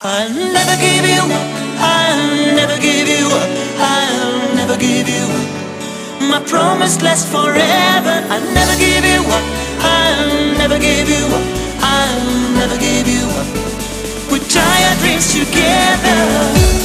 I'll never give you up, I'll never give you up, I'll never give you up. My promise lasts forever. I'll never give you up, I'll never give you up, I'll never give you up. We tie our dreams together.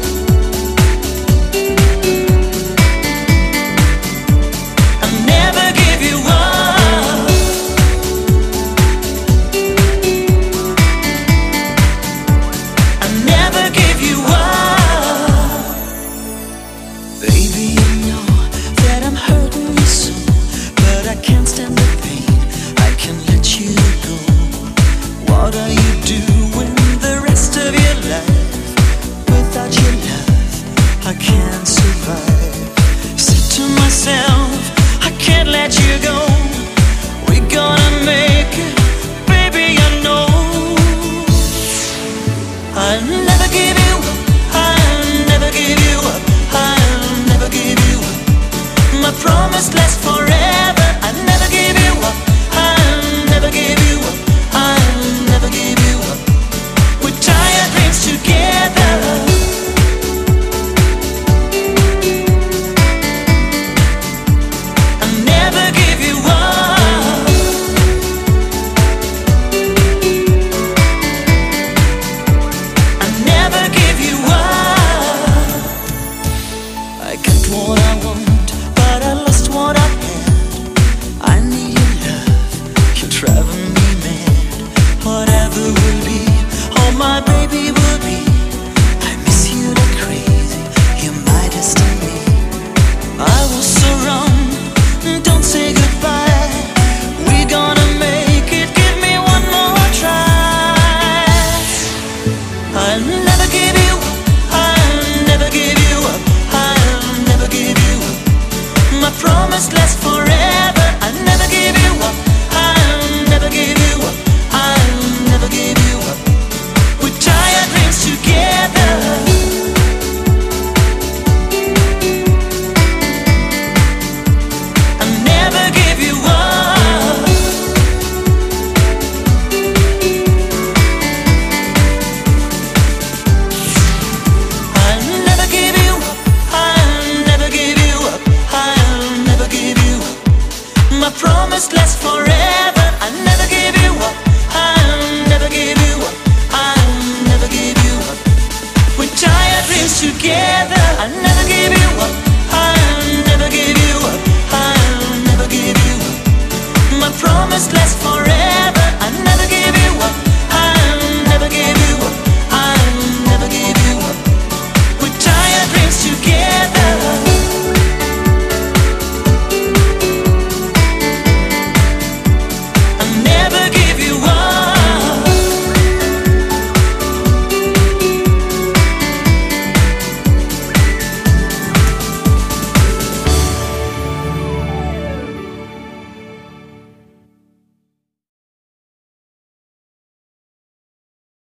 What are you doing the rest of your life? Without your love, I can't survive. Said to myself, I can't let you go. We're gonna make it, baby, I know. I'll never give you up, I'll never give you up, I'll never give you up. My promise lasts forever. I'll never give you up, I'll never give you up, I'll never give you up. We tie our dreams together. I'll never give you up. I'll never give you up. I got what I want, but I lost what I had. I need your love, you're driving me mad. Whatever will be, oh my baby will be. I miss you like crazy, you're my destiny. I was so wrong, don't say goodbye. We're gonna make it, give me one more try. I'll never give you up, I'll never give you up, I'll never give you up. My promise lasts forever. I'll never give you up, I'll never give you up, I'll never give you up. We tie our dreams together. I'll never give you up. I'll never give you up, I'll never give you up, I'll never give you up. My promise lasts forever. I'll never give you up, I'll never give you up, I'll never give you up. We tie our dreams together.